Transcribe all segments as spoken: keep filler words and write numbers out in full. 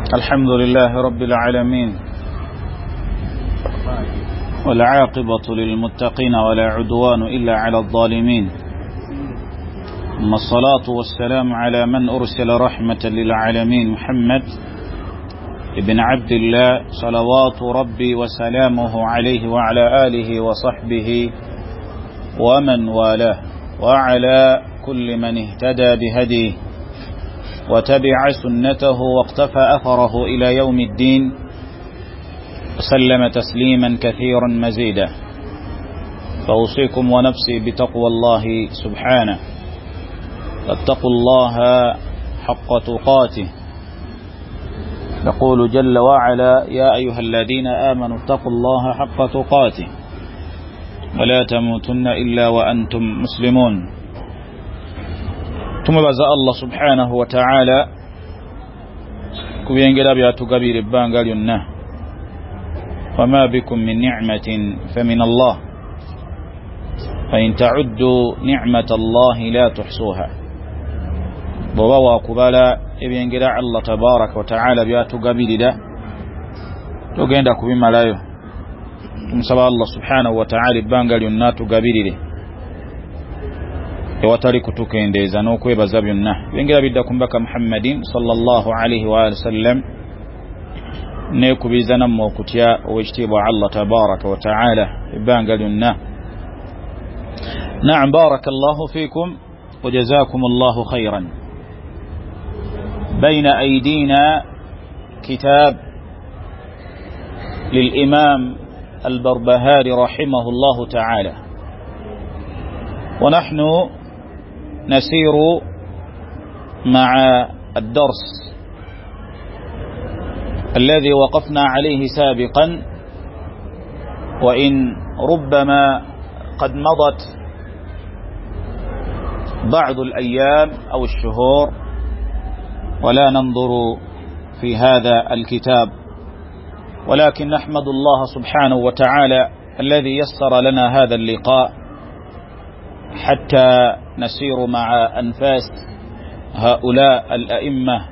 الحمد لله رب العالمين والعاقبة للمتقين ولا عدوان إلا على الظالمين ثم الصلاة والسلام على من أرسل رحمة للعالمين محمد ابن عبد الله صلوات ربي وسلامه عليه وعلى آله وصحبه ومن والاه وعلى كل من اهتدى بهديه وتبع سنته واقتفى أثره إلى يوم الدين وسلم تسليما كثيرا مزيدا. فأوصيكم ونفسي بتقوى الله سبحانه، فاتقوا الله حق تقاته. يقول جل وعلا: يا أيها الذين آمنوا اتقوا الله حق تقاته ولا تموتن إلا وأنتم مسلمون. tumubaza Allah subhanahu wa ta'ala kubyengera byatugabira ebbanga lyonna. wama bikum min ni'matin famin Allah fa in ta'uddu ni'mata Allah la tuhsuha. bwoba wakubala ebyengera Allah tabaraka wa ta'ala byatugabirira togenda kubimalayo. tumusaba Allah subhanahu wa ta'ala ebbanga lyonna tugabirire ewatali kutukendeeza n'okwebaza byonna. byengera bidda ku mbaka Muhammadin sallallahu alayhi wa sallam neekubiriza nammwe okutya ow'ekitiibwa Allah tabaraka wa ta'ala ebbanga lyonna. naam, barakallahu fiikum wa jazakum allahu khayran. bayna aydina kitab للإمام البربهاري رحمه الله تعالى، ونحن نسير مع الدرس الذي وقفنا عليه سابقا، وإن ربما قد مضت بعض الأيام أو الشهور ولا ننظر في هذا الكتاب، ولكن نحمد الله سبحانه وتعالى الذي يسر لنا هذا اللقاء حتى نسير مع أنفاس هؤلاء الأئمة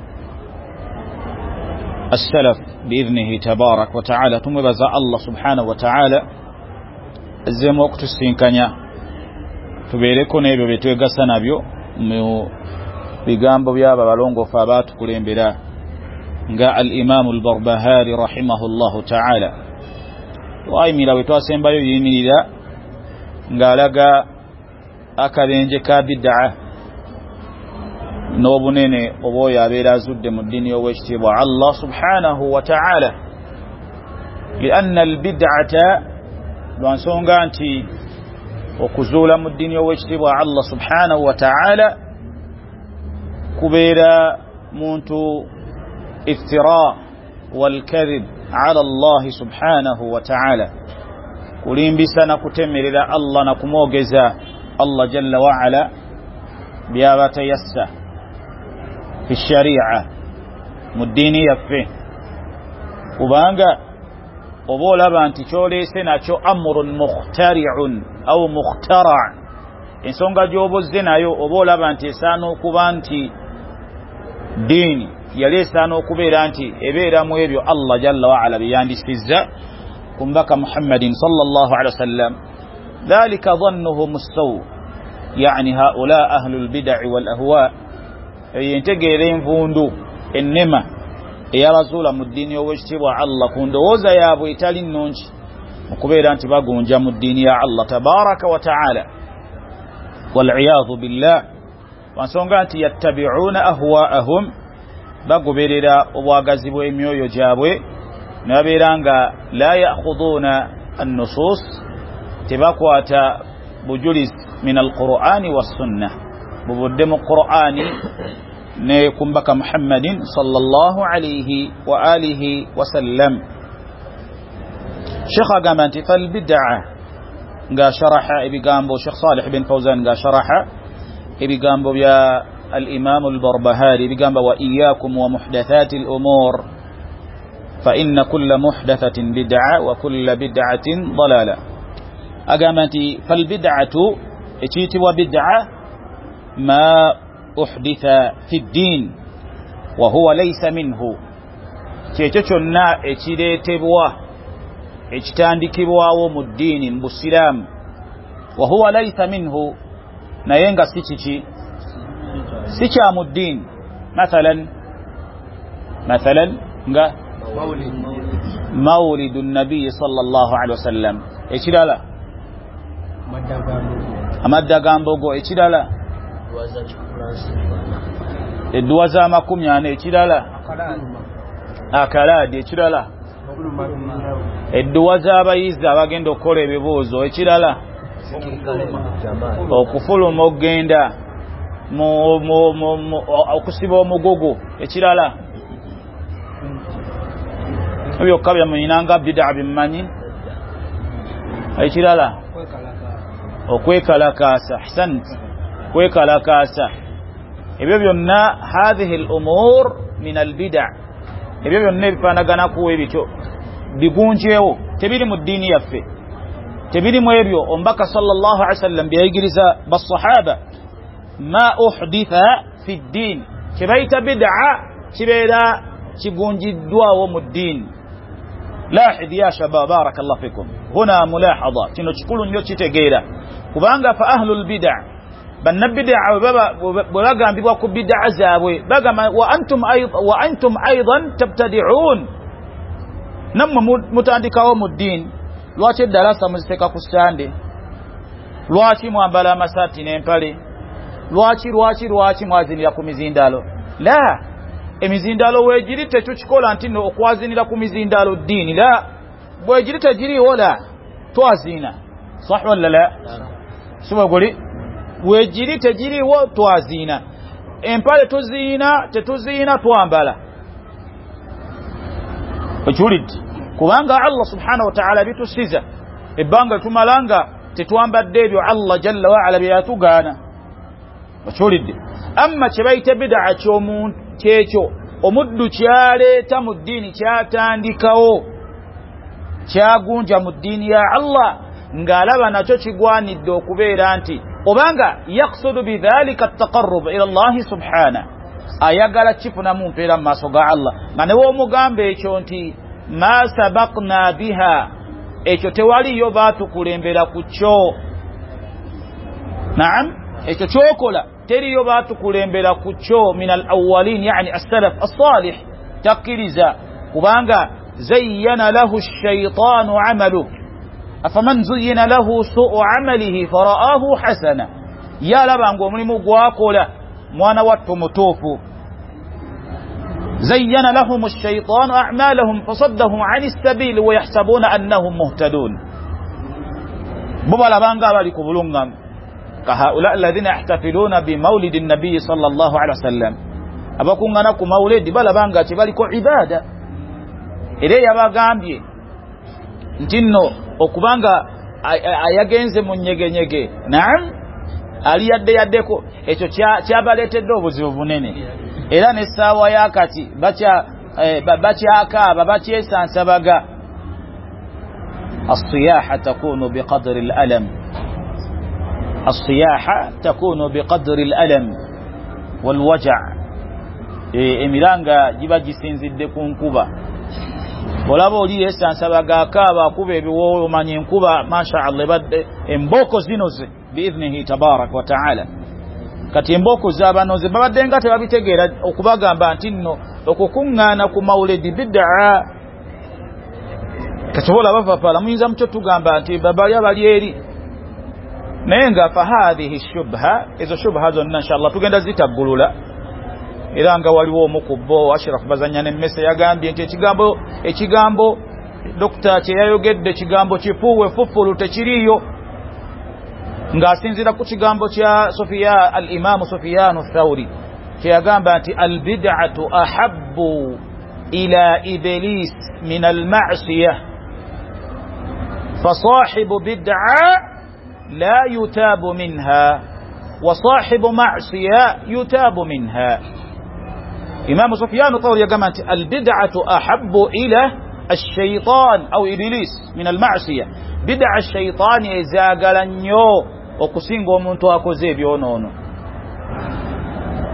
السلف بإذنه تبارك وتعالى. ثم بزا الله سبحانه وتعالى الزم وقت السنكنيا tubeereko n'ebyo bye twegasa nabyo mu bigambo by'abo balongo fa baatukulembera nga al-Imam al-Barbahari rahimahullahu ta'ala. twayimira bwe twasembayo yimirira ng'alaga akabenje ka bid'a n'obunene obwoyo abeera azudde mu ddiini y'owekitiibwa Allah subhanahu wa ta'ala. lianna albid'ata lwansonga nti okuzuula mu ddiini y'owekitiibwa Allah subhanahu wa ta'ala kubeera muntu iftira walkadhib ala Allah subhanahu wa ta'ala, kulimbisa na kutemerera Allah na kumwogeza Allah jalla wa ala byaba tayassa fi sharia mu ddiini yaffe. kubanga oba olaba nti kyoleese nakyo amrun mukhtari'un au mukhtara', ensonga gy'obozze nayo oba olaba nti esaana okuba nti ddiini yali esaana okubeera nti ebeeramu ebyo Allah jalla wa ala byeyandisizza ku mbaka Muhammadin sallallahu alaihi wasallam, dhalika dhannuhum as-saw, yani haula ahlul bid'i wal ahwa. yentegeera envundu ennema eyabazuula mu ddiini y'owekitiibwa Allah ku ndowooza yaabwe etali nnungi okubeera nti bagunja mu ddiini ya Allah tabaraka wa ta'ala, wal'iyadhu billah. wansonga nti yattabi'una ahwaahum, bagoberera obwagazi bw'emyoyo gyabwe, ne babeera nga la ya'khudhuuna an-nusus, tebakwata bujulizi min al-Qur'ani was-sunnah, bubudde mu Qur'ani ne kumbaka Muhammadin sallallahu alayhi wa alihi wa sallam. Sheikh agamba nti fal bid'a, nga sharaha ebigambo Sheikh Salih bin Fawzan nga sharaha ebigambo bya al-Imam al-Barbahari bigamba: wa iyyakum wa muhdathati al-umur fa inna kulla muhdathatin bid'a wa kulla bid'atin dalala. agamba nti fal bid'atu, ekiyitibwa bid'a ma uhditha fi ddin wa huwa laysa minhu, kyekyo kyonna ekireetebwa ekitandikibwawo mu ddiini mu busiraamu wa huwa laysa minhu naye nga si kiki si kya mu ddiini mathalan mathalan nga mawlidu nabiyi sallallahu alaihi wasallam ekirala amadda ga mbogo ekirala edduwa z'amakumi ana ekirala akalaadi ekirala edduwa z'abayizi abagenda okukola ebibuuzo ekirala okufuluma okgenda okusiba omugogo ekirala byokka byamulinanga bid'a bimmanyi ekirala okwekalakaasa ahsant kwekalakaasa ebyo byonna hadhihi al-umur min al-bid'a ebyo byonna ebifaanaganaku ebityo bigunjeewo tebiri mu ddiini yaffe tebiri mu ebyo omubaka sallallahu alaihi wasallam byayigiriza basahaba ma uhditha fi ddiin kyebayita bid'a kibeera kigunjiddwawo mu ddiini لاحظ يا شباب بارك الله فيكم هنا ملاحظة كنو تقولون نيو تيتيغيرا كوبانغا فأهل البدع بن بدع وبغا بيبوا كو بدع زابوي بغا وانتم ايضا وانتم ايضا تبتدعون نم متانديكاو مدين lwaki eddarasa muziteka ku stande lwaki mwambala amasati n'empale lwaki lwaki lwaki mwazinira ku mizindalo la emizindalo weegiri tekukikola nti no okwazinira ku mizindalo ddiini la bwegiri tegiriwo la twazina sah wala la sima goli weegiri tegiriwo twazina empale tuziina tetuziina twambala okiwulidde kubanga Allah subhanahu wa ta'ala bitusiza ebbanga tumalanga tetwambadde ebyo Allah jalla wa ala byatugaana okiwulidde amma kyebayita bid'a ky'omuntu kyekyo omuddu kyaleeta mu ddiini kyatandikawo kyagunja mu ddiini ya Allah ng'alaba nakyo kigwanidde okubeera nti obanga yaqsudu bidhalika at-taqarrub ila Allah subhanahu ayagala kifunamu mpeera mu maaso ga Allah nga ne w'omugamba ekyo nti ma sabaqna biha ekyo tewaliyo baatukulembera ku kyo naam ekyo kyokola teriyo baatukulembera ku kyo min al-awwalin yani as-salaf as-salih takkiriza kubanga zayyana lahu ash-shaytanu 'amaluhu afaman zuyyina lahu su'u 'amalihi fara'ahu hasana yalaba ng'omulimu gwakola mwana wattu mutuufu زين لهم الشيطان أعمالهم فصدهم عن السبيل ويحسبون أنهم مهتدون ببالا بانغا بالي كبلونغام كهؤلاء الذين يحتفلون بمولد النبي صلى الله عليه وسلم أباكم أنكم مولد بلا بانغا تبالي عبادة إليه باغامبي نتنو okubanga ayagenze mu nyege nyege naam ali yadde yaddeko ekyo kyabaletedde obuzibu bunene era n'essaawa yakati bakyakaaba bakyesansabaga الصياحة تكون بقدر الألم الصياحة تكون بقدر الألم والوجع emiranga giba gisinzidde ku nkuba olaba oli yesansabaga akaaba akuba ebiwoowo omanya enkuba masha Allah badde emboko zinoze biidhnihi tabaraka wa ta'ala kati emboko z'abanoze babadde nga tebabitegeera okubagamba nti nno okukuŋŋaana ku mawulidi bid'a katobola bavapala muyinza mukyo tugamba nti babali abali eri naye nga fa hadhihi shubha ezo shubha zonna inshallah tugenda zitaggulula era nga waliwo omukubbo Ashraf Bazanya n'emmese yagambye nti ekigambo ekigambo dokita kye yayogedde ekigambo kifuuwe fufulu tekiriyo ng'asinzira ku kigambo kya Sufyan al-Imam Sufyan ath-Thawri kyagamba nti al-bid'atu ahabbu ila iblis min al-ma'siyah fa sahibu bid'a la yutabu minha wa sahibu ma'siyah yutabu minha Imam Sufyan ath-Thawri yagamba nti al-bid'atu ahabbu ila الشيطان أو إبليس من المعصية بدع الشيطان يزاغل nnyo okusinga omuntu akoze ebyonoono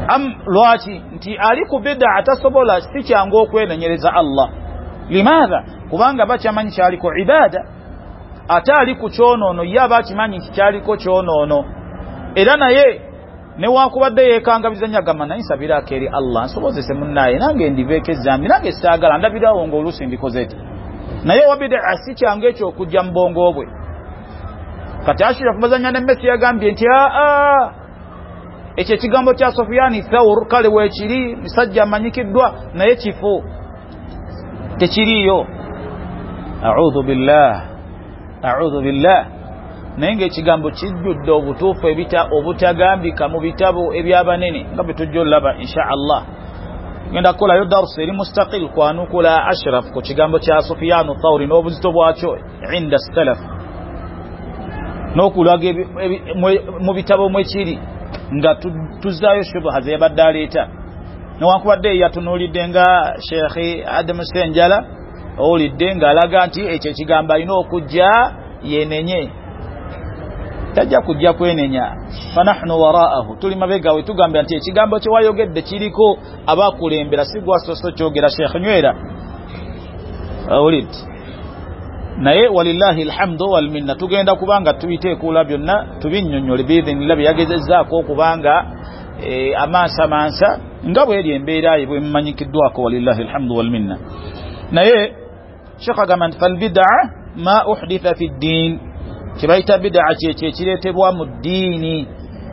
am lwaki nti ali ku bid'a tasobola si kyangu okwenenyereza Allah. Limadha? Kubanga bakimanyi kyaliko ibada, ate ali ku kyonono ye abakimanyi kyaliko kyonono, era naye newakubadde yeekangabiza nyagama naye nsabirako eri Allah nsobozese munnaye nange ndiveeko ezambi nange saagala ndabirawo ng'oluusi mbikoze eti. Naye wa bid'a si kyangu ekyo okujja mu bwongo bwe. Kati Ashraf bazanya ne Messi yagambye nti aa ekyo ekigambo kya Sufyan Thawr kale weekiri musajja amanyikiddwa naye kifo tekiriyo. A'udhu billah, a'udhu billah. Naye ng'ekigambo kijjudde obutuufu ebita obutagambika mu bitabo ebyabanene nga bwe tujja olaba insha Allah. Genda kukolayo darusu eri mustaqil kwanukula Ashraf ku kigambo kya Sufyan Thawr n'obuzito bwakyo inda salaf, n'okulaga mu bitabo mwekiri nga tuzaayo shubha ze yabadde aleeta. Newankubadde yatunuulidde nga Sheikh Adam Senjala owulidde ng'alaga nti ekyo ekigambo alina okujja yenenye, tajja kujja kwenenya. Fanahnu waraahu, tuli mabega we tugambye nti ekigambo kye wayogedde kiriko abakulembera si gwasoso kyogera Sheikh Nywera owulidde. Naye walillahi alhamdu wal minna tugenda kubanga tubiteekula byonna tubinnyonnyole biidhinillah byagezezzaako okubanga e, amansa mansa nga bweri embeera ye bwe mmanyikiddwako walillahi alhamdu wal minna. Naye Sheikh agamba nti fal bid'a ma uhditha fi ddin, kibayita bid'a kyekyo ekireetebwa mu ddiini,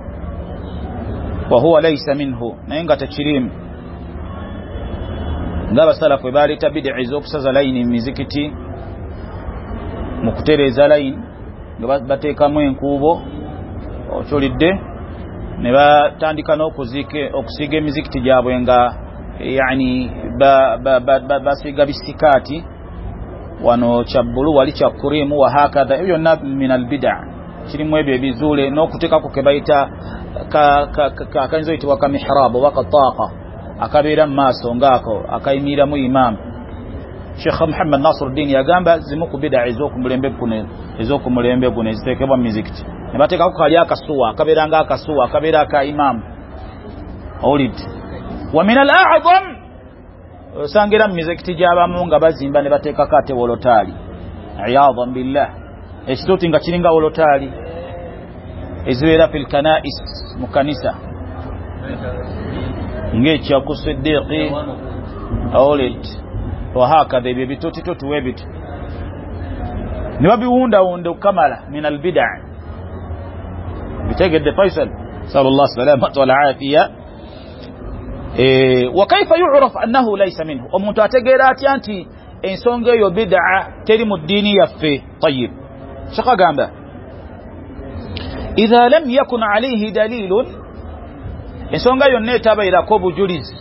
wa huwa laysa minhu, naye nga tekirimu. Ng'abasalafu baleeta bid'a ez'okusaza layini mu mizikiti, mu kutereeza layini nga bateekamu enkuubo okyolidde, ne batandika n'okusiiga emizikiti gyabwe nga yani basiiga bisikaati, wano kya bbulu wali kya kurimu wa hakadha. Ebyo byonna min albid'a, kirimu ebyo ebizuule, n'okuteekako ke bayita akayinza oyitibwa ka mihraabu oba kataaqa akabeera mu maaso ngaako akayimiramu imaamu. Sheikh Muhammad Nasiruddin yagamba zimu ku bid'a ez'okumulembe guno ez'okumulembe guno eziteekebwa mu mizikiti, ne bateekako kali akasuwa akabeera nga akasuwa akabeera aka imaamu owulidde. Wa min al-a'zam, osangira mu mizikiti gy'abamu nga bazimba ne bateekako ate wolotaali, iyadhan billah, ekituuti nga kiringa wolotaali ezibeera fil kana'is mu kanisa ng'ekyaku Siddiqi owulidde wahakadha. Ebyo bitutitutu webitu ne babiwundawunda okamala min albid'a, bitegedde Faisal sallallahu salamata wal afiya. Wa kayfa yu'raf annahu laysa minhu, omuntu ategeera atya nti ensonga eyo bid'a teri mu ddiini yaffe? Tayyib, Sheikh agamba idha lam yakun alayhi dalilun, ensonga yonna etabairako bujulizi,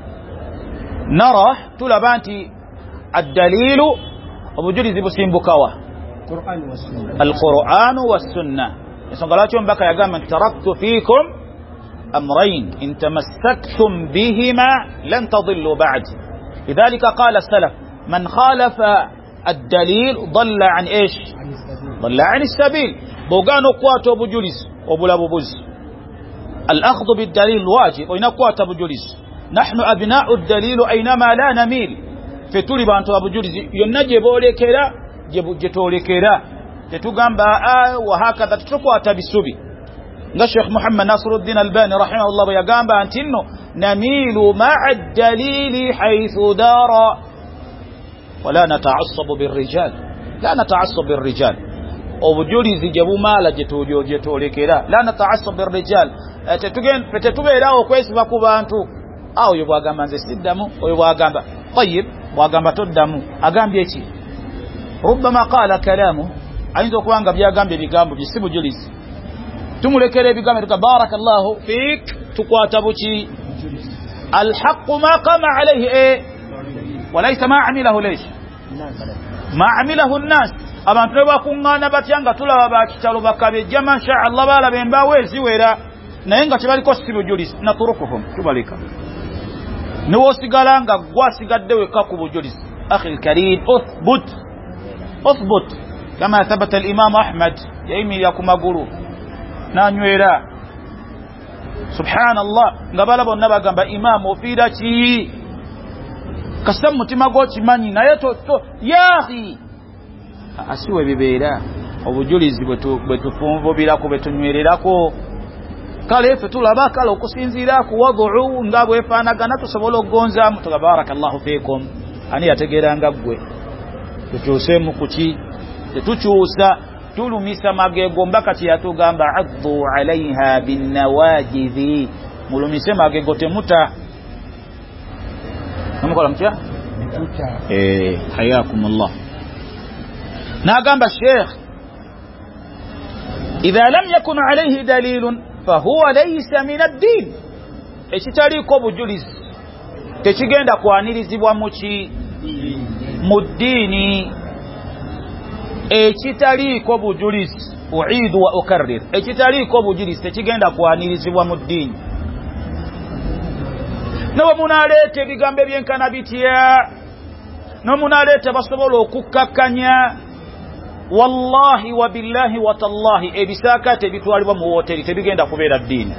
nara tulaba nti addalilu obujulizi busimbukawa alqur'anu wassunna. Ensonga lwaki omubaka yagamba nti taraktu fiikum amrayn in tamassaktum bihima lan tadillu ba'di. lidhalika qala salaf man khalafa addalil dalla an ish dalla an as-sabil. bogano kwata obujulizi obulabubuzi, al-akhdhu bid-dalil wajib, oyina kwata bujulizi. نحن أبناء الدليل أينما لا نميل, فتولي بانتو أبو جولي ينا جبولي كلا جتولي كلا تتوغان باء وهكذا تتركوا تبسوبي. الشيخ محمد ناصر الدين الباني رحمه الله يقام بانتنو نميل مع الدليل حيث دار ولا نتعصب بالرجال, لا نتعصب بالرجال. أبو جولي زجبوا مالا جتولي جتولي كلا لا نتعصب بالرجال. تتوغان فتتوغي لا وكويس باكو بانتو awo yo bwagamba nze siddamu, oyo bwagamba tayyib, bwagamba toddamu, agambye ki? Rubbama qala kalamu, ayinza okubanga byagambye ebigambo bye si bujulizi. Tumulekera ebigambo tuka barakallahu fik, tukwata buki alhaqqu ma qama alayhi e walaysa ma amilahu laysh ma amilahu an-nas. Abantu ne bakuŋŋaana batyanga tulaba bakitalo bakabejja masha Allah balaba embaawo eziwera naye nga tebaliko si bujulizi. Naturukuhum, tubalika نوصيغالا nga gwasigadde weka ku bujulizi. akhi alkarim uthbut uthbut kama thabata al-imam Ahmad yaimi ya kumaguru nanywera subhanallah ngabala bonna bagamba imam ofira ki kasam mutima gwo kimanyi naye to yahi asiwe bibeera obujulizi bwetufunvubirako betunywererako kale efe tulaba kale okusinziira ku wad'u nga bwefaanagana tusobola okugonzaamu tabarakallahu fiikum ani yategeeranga ggwe tukyuseemu kuki tetukyusa tulumisa magego mbaka kyeyatugamba addu alaiha binnawajidhi mulumise magego temuta namukola mutya eh hayakumullah nagamba sheikh idha lam yakun alayhi dalilun fahuwa laysa min ad-din ekitaliko bujulizi tekigenda kwanirizibwa muki mu ddiini ekitaliko bujulizi uidu wa ukarrir ekitaliko bujulizi tekigenda kwanirizibwa mu ddiini nawe munaleeta ebigambo ebyenkana bitya nomunaleeta basobola okukakkanya wallahi wa billahi wa tallahi ebisaaka tebitwalibwa mu hoteri tebigenda kubeera ddiini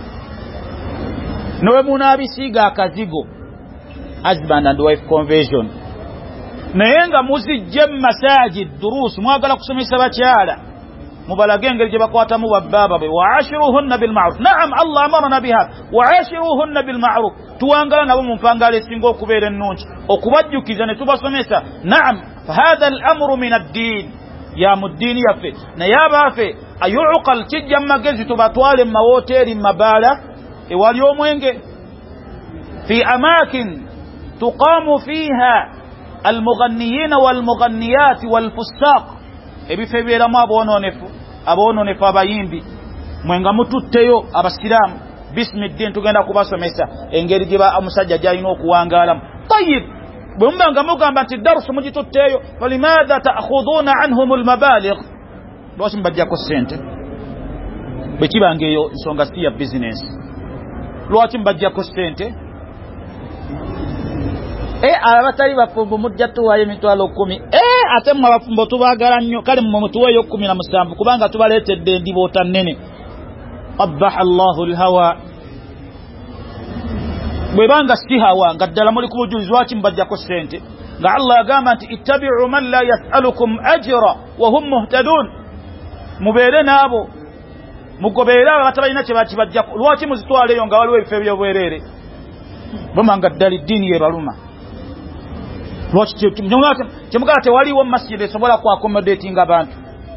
nawe munabisiiga akazigo husband and wife conversion naye nga muzijje mu masajid duruus mwagala kusomesa bakyala mubalage engeri gye bakwatamu babbaaba bwe waashiruhunna bilma'ruf naam allah amarana biha waashiruhunna bilma'ruf tuwangala nabo mu mpangalo esinga okubeera ennungi okubajjukiza ne tubasomesa naam fahadha al-amru min ad-din ya mu ddiini yaffe naye abaafe ayuqal kijja mu magezi tubatwale mu mawoteeri mu mabaala ewali omwenge fi amakin tuqamu fiha almughanniyiina walmughanniyaati walfussaaq ebifo ebibeeramu aboononefu aboononefu abayimbi mwenga mututteyo abasiraamu bismi ddiin tugenda kubasomesa engeri gye omusajja gy'alina okuwangaalamu tayib bwe muba nga mugamba nti darusu mugitutteeyo falimaadha ta'khudhuuna anhum almabaligh lwaki mubajjako ssente bwe kibanga eyo nsonga si ya bizinesi lwaki mubajjako ssente eh abatali bafumbo mujja tuwayo emitwalo kumi eh ate mwe abafumbo tubaagala nnyo kale mmwe mutuweeyo kumi na musanvu kubanga tubaleetedde endiboota nnene qabbaha allahu alhawa bwe banga si hawa nga ddala muli ku bujulizi lwaki mubajjako ssente nga allah agamba nti ittabi'u man la yas'alukum ajra wa hum muhtadun mubeere naabo mugobeere abo batabalina kye bakibajjako lwaki muzitwaleeyo nga waliwo ebifo ebyobwereere bamanga ddala eddiini yebaluma lwaki kyemugala tewaliwo masjidi esobola ku accommodating abantu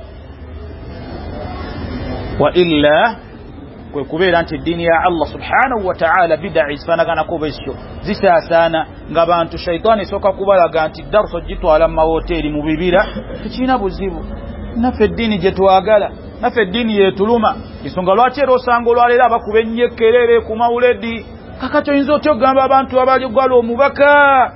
wa illa kwe kubeera nti eddiini ya allah subhanahu wa ta'ala bid'a zifaanaganako bwezityo zisaasaana ng'abantu shaitaani esooka kubalaga nti daruso gitwala mu mawoteeri mu bibira tekirina buzibu naffe eddiini gye twagala naffe eddiini yeetuluma ensonga lwaki era osanga olwaleero abakuba ennyo ekkerere ku mawuledi kakati oyinza otya okugamba abantu abaligwala omubaka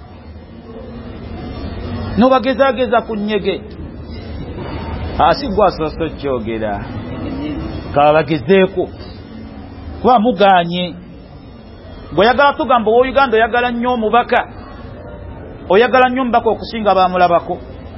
nobagezaageza ku nnyege asigwasoso kyogera kabagezeeko kuba muganye bw'oyagala tugamba ow'Uganda oyagala nnyo omubaka oyagala nnyo omubaka okusinga baamulabako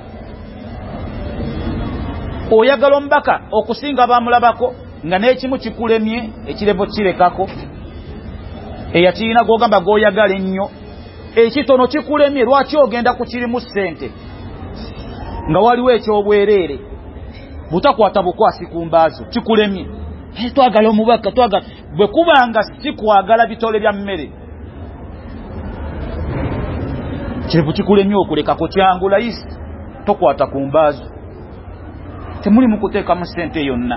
oyagala omubaka okusinga baamulabako nga n'ekimu kikulemye ekirevo kirekako eyakirina gw'ogamba gw'oyagala ennyo ekitono kikulemye lwaki ogenda ku kirimu ssente nga waliwo ekyobwereere butakwata bukwasi ku mbaazo kikulemye twagala omubaka twagala bwe kubanga si kwagala bitole bya mmere kirevu kikulemye okuleka ku kyangu layisi tokwata ku mbaazo temuli mu kuteekamu ssente yonna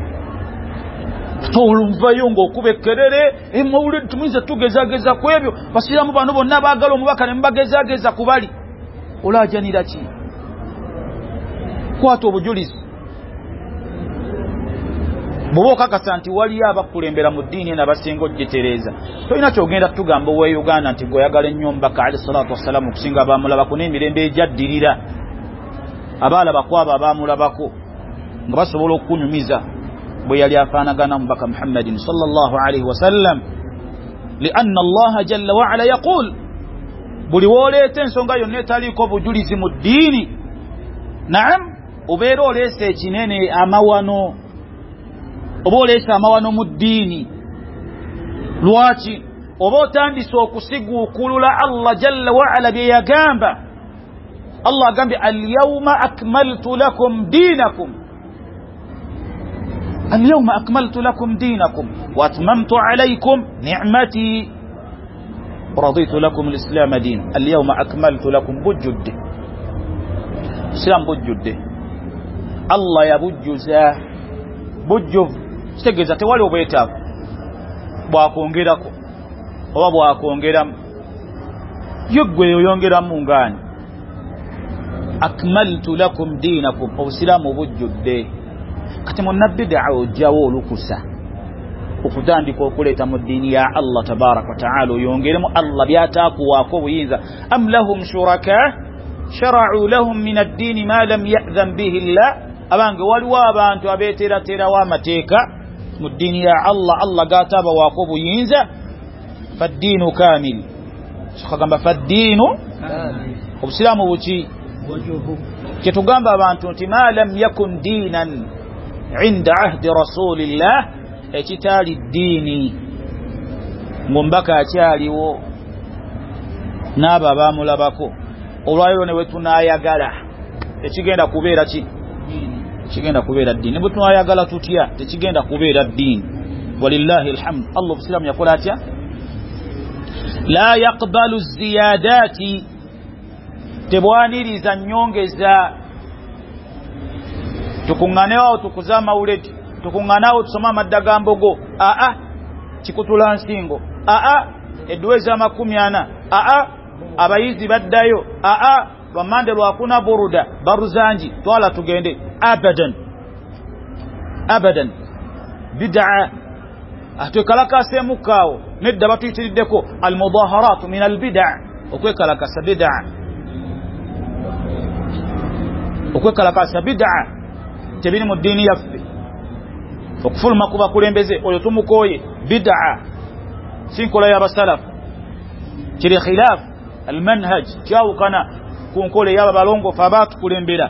tolumvayo ng'okuba ekkerere emawulire tumuyinza tugezaageza ku ebyo basiraamu bano bonna baagala omubaka ne mubagezaageza ku bali olaajanira ki kwata obujulizi bw'oba okakasa nti waliyo abakulembera mu ddiini n'abasinga ogitereeza tolina kyogenda tugamba owe Uganda nti gweoyagala ennyo omubaka alayhi salaatu wassalamu okusinga abaamulabako n'emirembe ejaddirira abaalabako abo abaamulabako nga basobola okukunyumiza bwe yali afaanagana omubaka Muhammadin sallallahu alayhi wasallam lianna allaha jalla waala yaqul buli wooleeta ensonga yonna etaliiko bujulizi mu ddiini naam obeera oleesa ekinene amawano oba oleesa amawano mu ddiini lwaki oba otandise okusiguukulula Allah jalla wa ala bye yagamba. Allah agambye al-yawma akmaltu lakum dinakum, al-yawma akmaltu lakum dinakum wa atmamtu alaykum ni'mati wa raditu lakum al-islam din. al-yawma akmaltu lakum bujudde Islam bujudde Allah yabujjuza bujjuvu kitegeeza tewali obwetaavu bwakwongerako oba bwakwongeramu yegwe yoyongeramu ngani. akmaltu lakum dinakum obusiraamu bujjudde. kati munnabid'a ojjawo olukusa okutandika okuleeta mu ddiini ya Allah tabaraka wa ta'ala oyongeremu Allah byataakuwaako obuyinza. am lahum shuraka shara'u lahum min ad-diini ma lam ya'dhan bihi Allah. abange waliwo abantu abeeteraterawo amateeka mu ddiini ya Allah Allah gaatabawaako obuyinza. faddiinu kaamil kagamba faddiinu obusiraamu buki kyetugamba abantu nti ma lam yakun diinan inda ahdi rasulillah ekitaali ddiini ngombaka akyaliwo n'abo abaamulabako olwaliro ne wetunaayagala tekigenda kubeera ki kigenda kubeera ddiini. bwe tunayagala tutya tekigenda kubeera ddiini. walillahi alhamd. Allah obusiraamu yakola atya? la yaqbalu ziyadaati tebwaniriza nyongeza. tukuŋŋanewo tukuza amawuledi tukuŋŋanawo tusoma amadda ga mbogo aa kikutula nsingo aa edduwa ez'amakumi ana aa abayizi baddayo aa lwamande lwakuna buruda baruzanji twala tugende. abadan abadan bid'a atwekalakaseemukaawo nedda batuyitiriddeko almudaharatu min albid'a okwekalakasa bid'a okwekalakasa bid'a tebiri mu ddiini yaffe. okufuluma ku bakulembeze oyo tumukooye bid'a si nkola y'abasalafu kiri khilaf almanhaj kyawukana ku nkola y'aba balongoofu abaatukulembera.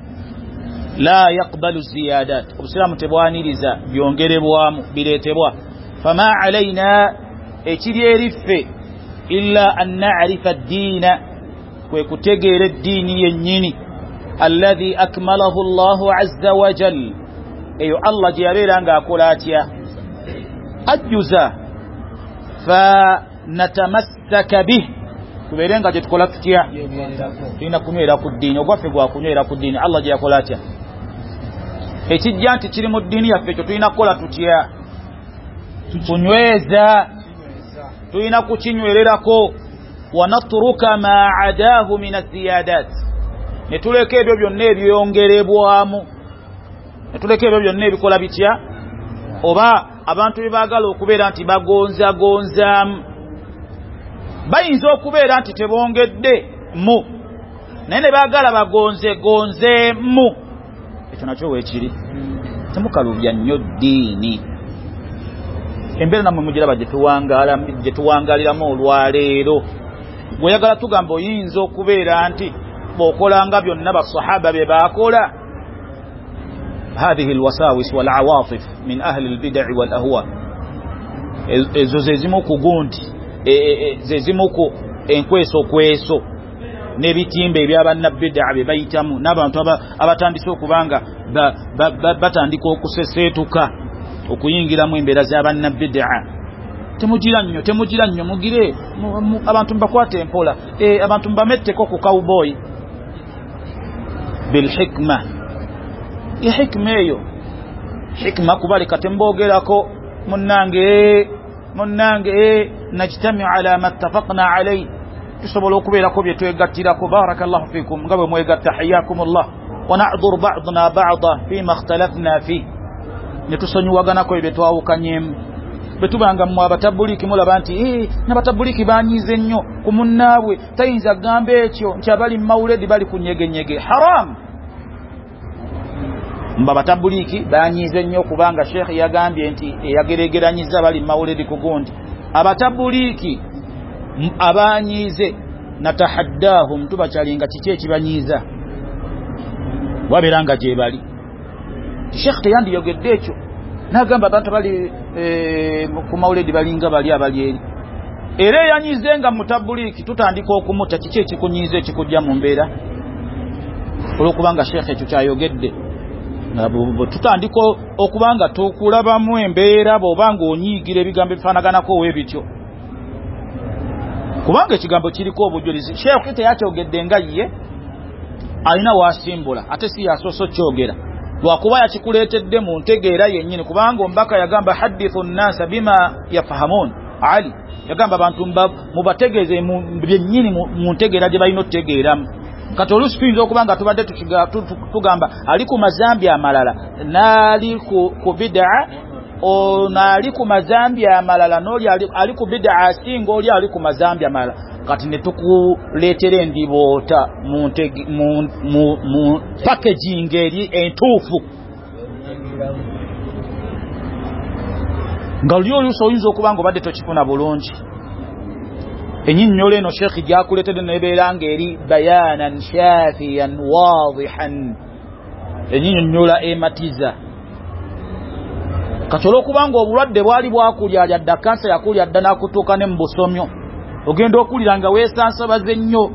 la yaqbalu ziyadat obusiraamu tebwaniriza byongerebwamu bireetebwa. fama alaina ekiri eriffe illa an na'rifa ad-diina kwe kutegeera eddiini yennyini alladhi akmalahu Allahu azza wa jal eyo Allah gye yabeera ng'akola atya ajjuza fa natamassaka bih tubeere nga gye tukola tutya tulina kunywera ku ddiini ogwaffe gwa kunywera ku ddiini Allah gye yakola atya ekijja nti kiri mu ddiini yaffe ekyo tulina kukola tutya kunyweza tulina kukinywererako wa natruka ma adaahu min aziyadat ne tuleka ebyo byonna ebyongerebwamu ne tuleka ebyo byonna ebikola bitya oba abantu bebaagala okubeera nti bagonzagonzaamu bayinza okubeera nti tebongedde mu naye ne baagala bagonzegonzeemu ekyo nakyo weekiri temukalubya nnyo ddiini embeera nammwe mugiraba gye tuwangaliramu olwaleero bweyagala tugamba oyinza okubeera nti bw'okolanga byonna basahaba bye baakola. هذه الوساوس والعواطف من أهل البدع والأهواء ezo zezimu ku gundi zezimu ku enkweso kweso n'ebitimba ebyabannabid'a bye bayitamu n'abantu abatandise okubanga batandika okuseseetuka okuyingiramu embeera z'abannabid'a. temugira nnyo temugira nnyo mugire abantu mbakwate empola abantu mbametteko ku cowboy bilhikma ya hikma eyo hikma kubalika tembogerako munnange munnange najtami ala ma ittafaqna alayhi tusobola okubeerako bye twegattirako. barakallahu fikum nga bwe mwegatta hayyakumullah wa na'dhur ba'duna ba'da fima ikhtalafna fi ne tusonyiwaganako ebyo twawukanyemu bwe tubanga mmwe abatabuliki mulaba nti eh n'abatabuliki banyize nnyo ku munnaabwe tayinza gamba ekyo nti abali mawuledi bali kunyegenyege haram. mba batabuliki banyize nnyo kubanga sheikh yagambye nti eyageregeranyiza bali mawuledi ku gundi abatabuliki abanyize natahaddahum tubakyalinga kiki ekibanyiza wabeeranga gye bali. sheikh teyandiyogedde ekyo nagamba abantu bali e, ku mawuledi balinga bali abali eri era yanyize nga mutabuliki tutandika okumuta kiki ekikunyize ekikujja mu mbeera olwokubanga sheekh ekyo kyayogedde tutandika okubanga tukulabamu embeera bw'obanga onyiigira ebigambo ebifaanaganako ow'ebityo kubanga ekigambo kiriko obujulizi sheekh teyakyogedde nga ye alina wasimbula ate si yasoso kyogera lwakuba yakikuleetedde mu ntegeera yennyini kubanga ombaka yagamba hadithu nnasa bima yafahamun ali yagamba abantu mubategeeze byennyini mu ntegeera gye balina otutegeeramu kati oluusi tuyinza okubanga tubadde tugamba ali ku mazambi amalala n'ali ku bid'a naali ku mazambi amalala n'oli ali ku bid'a asinga oli ali ku mazambi amalala kati ne tukuleetera endiboota mu packaging eri entuufu nga oli oluusi oyinza okubanga obadde tokifuna bulungi enyinyolo eno sheekhi gyakuleetedde nebeera ng'eri bayanan shafiyan wadihan enyinyonyola ematiza kati olwokubanga obulwadde bwali bwakulya dda kansa yakulya dda n'akutuuka ne mu busomyo ogenda okulira nga weesansabaze nnyo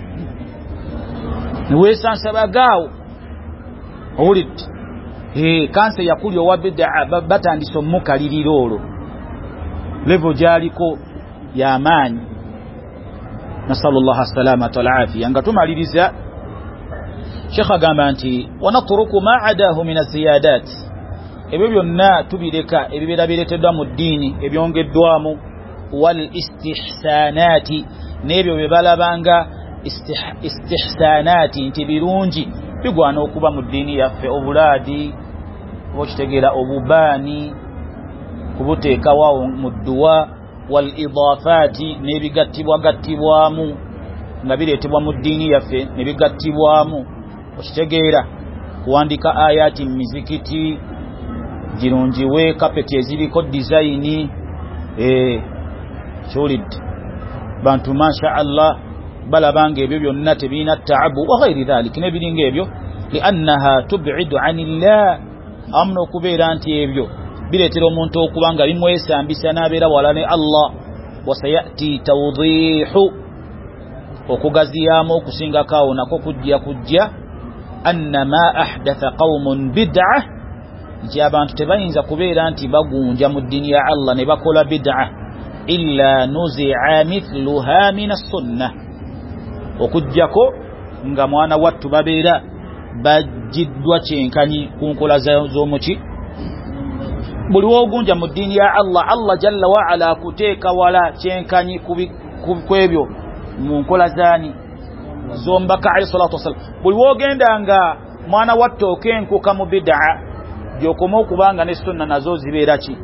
ne weesansabagaawo owulidde ee kansa yakulya owa bid'a batandise omukalirira olwo levo gyaliko y'amaanyi nasalu llaha salamata walafiya nga tumaliriza sheekh agamba nti wanatruku ma adahu min aziyadat ebyo byonna tubireka ebibeera bireeteddwa mu ddiini ebyongeddwamu wal istihsanati n'ebyo bye balabanga istihsanati nti birungi bigwana okuba mu ddiini yaffe obulaadi oba okitegeera obubaani kubuteekawo mu dduwa wal idaafati n'ebigattibwagattibwamu nga bireetebwa mu ddiini yaffe ne bigattibwamu okitegeera kuwandika ayati mu mizikiti girungiwe kapeti eziriko dizayini eh kyolidde bantu masha Allah balabanga ebyo byonna tebiina taabu wa ghairi dhalik n'ebiringa ebyo liannaha tub'idu anillah amna okubeera nti ebyo bireetera omuntu okubanga bimwesambisa n'abeera wala ne Allah wasayati tawdihu okugaziyamu okusingako nako kujja kujja anna ma ahdatha qaumun bid'ah nti abantu tebayinza kubeera nti bagunja mu ddiini ya Allah ne bakola bid'ah illa nuzi'a mithluha min as-sunnah okujjako nga mwana wattu babeera bajiddwa kyenkanyi ku nkola z'omuki buli wogunja mu ddiini ya Allah Allah jalla wa ala kuteeka wala kyenkanyi kwebyo mu nkola zaani zombaka alayhi salatu wasallam buli wogenda nga mwana wattu okenkuka mu bid'a gyokoma okubanga ne sunna nazo zibeera ki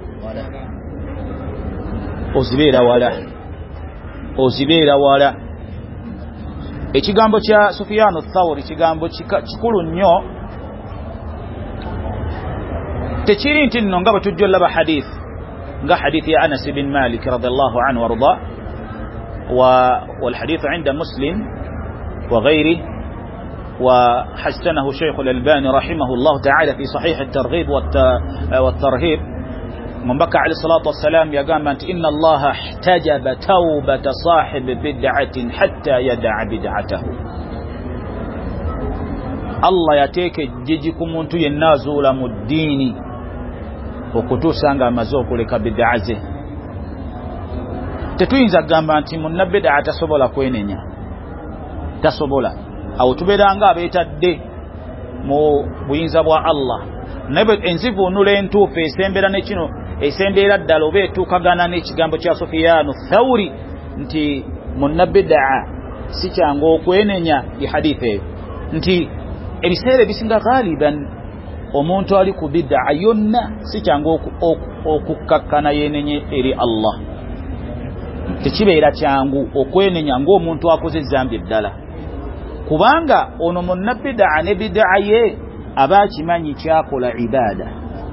ozibeera wala ozibeera wala ekigambo kya Sufyan ath-Thawri kigambo kikulu nnyo tekiri nti nno nga bwe tujja olaba hadith nga hadith ya Anas bin Malik radiyallahu anhu warda والحديث عند مسلم وغيره وحسنه شيخ الألباني رحمه الله تعالى في صحيح الترغيب والترهيب من بكى عليه الصلاة والسلام يقام أنت إن الله احتجب توبة صاحب بدعة حتى يدع بدعته الله يتيك جيجكم أنتو ينازول مديني وكتوسا nga mazokuleka bid'a ze tetuyinza gamba nti munna bid'a tasobola kwenenya tasobola awo tubeeranga abeetadde mu buyinza bwa Allah naye enzivu nula entuufu esembera nekino esembera ddala oba etuukagana n'ekigambo kya Sufyanu Thawri nti munna bid'a si kyangu okwenenya i hadith eyo nti ebiseera ebisinga ghaliban omuntu ali ku bid'a yonna si kyangu okukkakkana yenenye eri Allah tekibeera kyangu okwenenya ng'omuntu akoze ezambi eddala kubanga ono munna bid'a ne bid'a ye aba akimanyi kyakola ibaada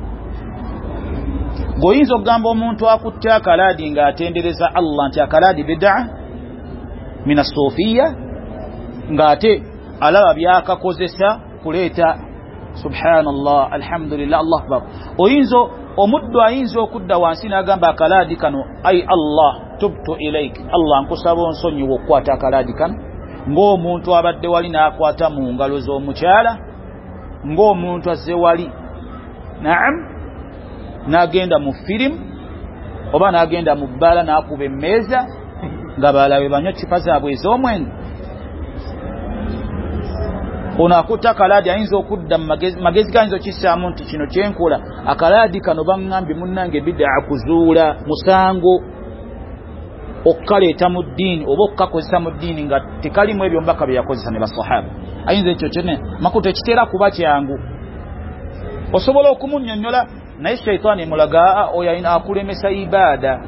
goyinza okugamba omuntu akutte akalaadi ng'atendereza Allah nti akalaadi bid'a mina sufiya ng'ate alaba byakakozesa kuleeta subhanallah alhamdulillah Allah akbar oyinza omuddu ayinza okudda wansi n'agamba akalaadi kano ai Allah tubtu ilaik, Allah nkusaba onsonyiwa okukwata akalaadi kano, ng'omuntu abadde wali n'akwata mu ngalo z'omukyala, ng'omuntu azze wali naam n'agenda mu firimu oba n'agenda mu bbaala n'akuba emmeeza nga balabe banywa kipa zaabwe ez'omwenge. Ono akutta akalaadi ayinza okudda mu magezi, magezi gayinza okissaamu nti kino kyenkola akalaadi kano baŋŋambye munnange bid'a kuzuula musango okukaleeta mu ddiini oba okukakozesa mu ddiini nga tekalimu ebyo mbaka bye yakozesa ne basahaba. Ayinza ekyo kyene makuto ekiteera kuba kyangu, osobola okumunnyonnyola naye shayitaani emulaga oyo ayina akulemesa ibaada.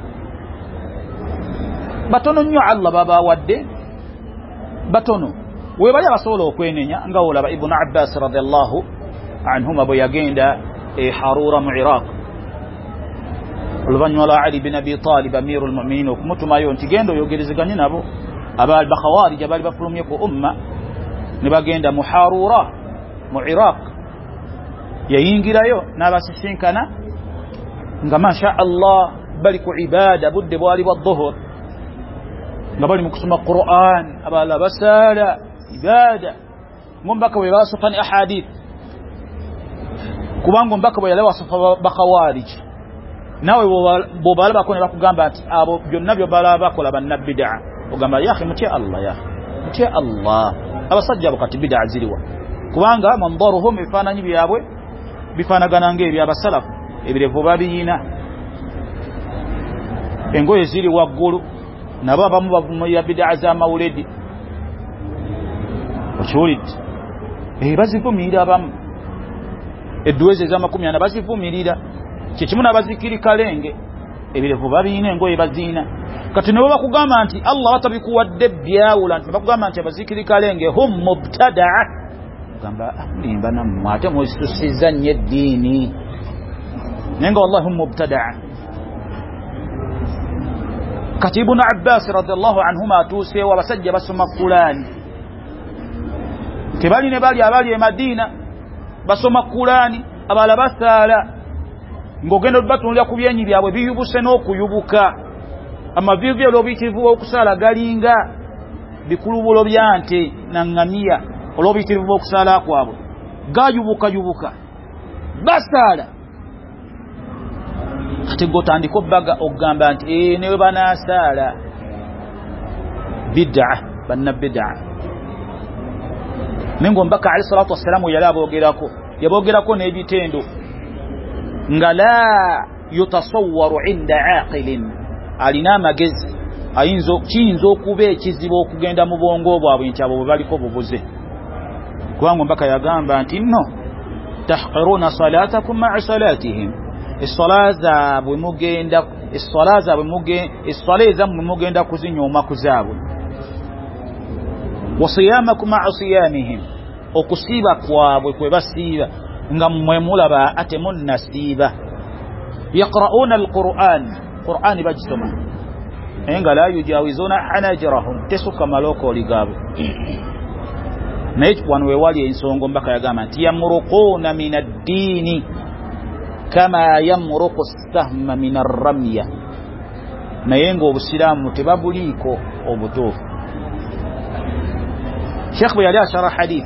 Batono nnyo Allah baba wadde, batono we bali abasobola okwenenya nga olaba Ibn Abbas radiyallahu anhuma bwe yagenda e Harura mu Iraq oluvannyuma lwa Ali bin Abi Talib amirul mu'minin okumutumayo nti genda oyogerezeganye nabo abaali bakhawarij abaali bafulumye ku umma ne bagenda mu Harura mu Iraq. Yayingirayo n'abasisinkana nga masha Allah bali ku ibada budde bwali bwa dhuhur nga bali mu kusoma Qur'an abala basala ibada ngombaka bwe basofani ahadith kubanga mbaka bwe yale wasofa bakawarij nawe bo balaba ko ne bakugamba ati abo byonna byo balaba bakola bannabbi bid'a ogamba ya akhi mutie Allah ya mutie Allah abasajja bakati bid'a ziriwa kubanga mandaruhum ifananyi byabwe bifanagana ng'ebya abasalafu ebirevu babiyina engoye ziri waggulu nabo abamu bavumira bid'a za mawulidi okiwulidde eh bazivumirira abamu edduweze ez'amakumi ana bazivumirira kyekimu n'abazikiri kalenge ebirevu babiyina engoye baziina kati ne bakugamba nti Allah batabikuwadde byawula nti bakugamba nti abazikiri kalenge hum mubtada'a gamba limba nammwe ate mwesitusiza nnyo eddiini naye nga wallahi hum mubtada'a. Kati Ibn Abbas radiyallahu anhuma atuuseewo abasajja basoma Qur'ani tebali ne bali abali e Madina basoma Qur'ani abala basaala ng'ogenda batunulira ku byenyi byabwe biyubuse n'okuyubuka amavivi olw'obuyitirivu bw'okusaala galinga bikulubulo bya nte na ŋŋamiya olw'obuyitirivu bw'okusaala kwabwe gayubukayubuka basaala. Kati gotandika obbaga okugamba nti ee newe banaasaala bid'a banna bid'a nengo mbaka alayhi salatu wassalamu yali aboogerako yaboogerako n'ebitendo nga la yutasawwaru inda aqilin alina amagezi ayinza kiyinza okuba ekizibu okugenda mu bwongo bwabwe nti abo bwe baliko bubuze kubanga mbaka yagamba nti nno tahqiruna salatakum ma'a salatihim essala zaabwe mugenda essala zaabwe mugenda essala ezammwe mugenda kuzinyooma ku zaabwe wa siyamakum ma'a siyamihim okusiiba kwabwe kwe basiiba nga mmwe mulaba ate munnasiiba yaqra'una alquran qur'ani bagisoma enga la yujawizuna hanajirahum tesuka malokoli gaabwe naye wano we wali ensongo mbaka yagamba nti yamuruquna min addiini kama yamruqu as-sahma min ar-ramya naye ng'obusiraamu tebabuliiko obutuufu. Sheikh bwe yali ashara hadith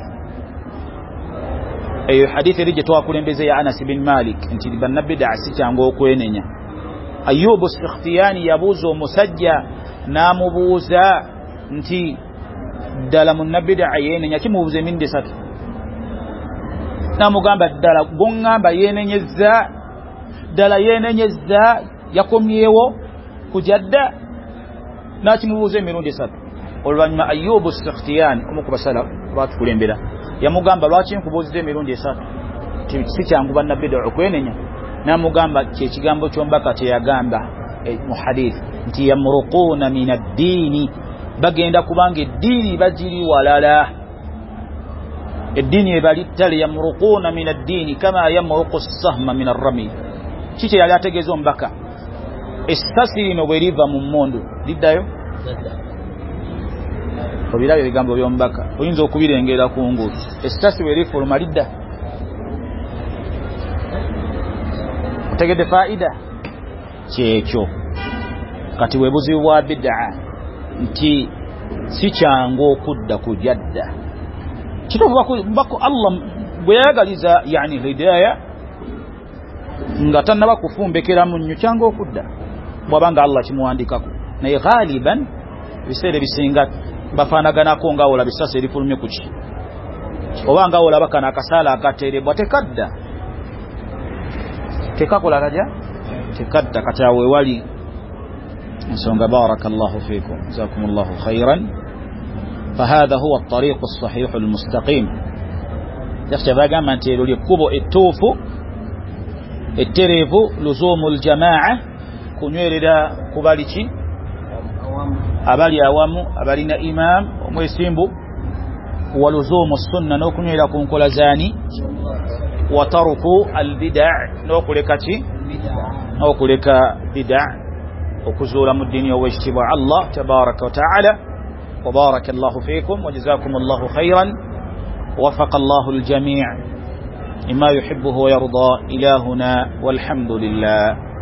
eyo hadith eri gye twakulembeze ya Anas bin Malik nti bannabbi bid'a si kyangu okwenenya. Ayubu Sikhtiyani yabuuza omusajja n'amubuuza nti ddala munnabbi bid'a yeenenya kimubuuza emirundi esatu n'amugamba ddala goŋŋamba yeenenyezza ddala yeenenyezza yakomyewo kujadda n'akimubuuza emirundi esatu. Oluvannyuma Ayubu Sikhtiyani omu ku basala baatukulembera yamugamba lwaki nkubuuziza emirundi esatu si kyangu bannabbi bid'a okwenenya n'amugamba kyekigambo kyombaka kyeyagamba mu hadith nti yamuruquuna min addiini bagenda kubanga eddiini bagiri walala eddiini ebali ttale yamuruquuna min addiini kama yamuruqu as-sahma min ar-rami. Kiki yali ategeeza omubaka essasi lino bwe liva mu mmundu liddayo obirabye ebigambo by'omubaka oyinza okubirengera ku ngulu essasi bwe lifuluma lidda tegede faida kyekyo kati webuzibu bid'a nti si kyangu okudda ku jadda kituufu bako Allah bwe yagaliza yani hidayah nga tanaba kufumbekera mu nnyo kyangu okudda bwabanga Allah kimuwandikako naye ghaliban biseere bisinga bafaanaganako nga ola bisasa erifulumye ku ki oba nga ola bakana akasala akaterebwa tekadda tekakola kaja tekadda kati awe wali nsonga barakallahu fikum jazakumullahu khairan فهذا هو الطريق الصحيح المستقيم يختبا ما انت لو لكوبو التوفو التريفو لزوم الجماعه كنيردا كوباليتي abali awamu abalina imam omwesimbu waluzumu sunna nokunywera ku nkola zani wa taruku albid'a nokuleka ki nokuleka bid'a okuzula mu dini owekitibwa Allah tabaraka wa ta'ala wa barakallahu fikum wa jazakumullahu khairan وفق الله الجميع لما يحبه ويرضى إلهنا والحمد لله.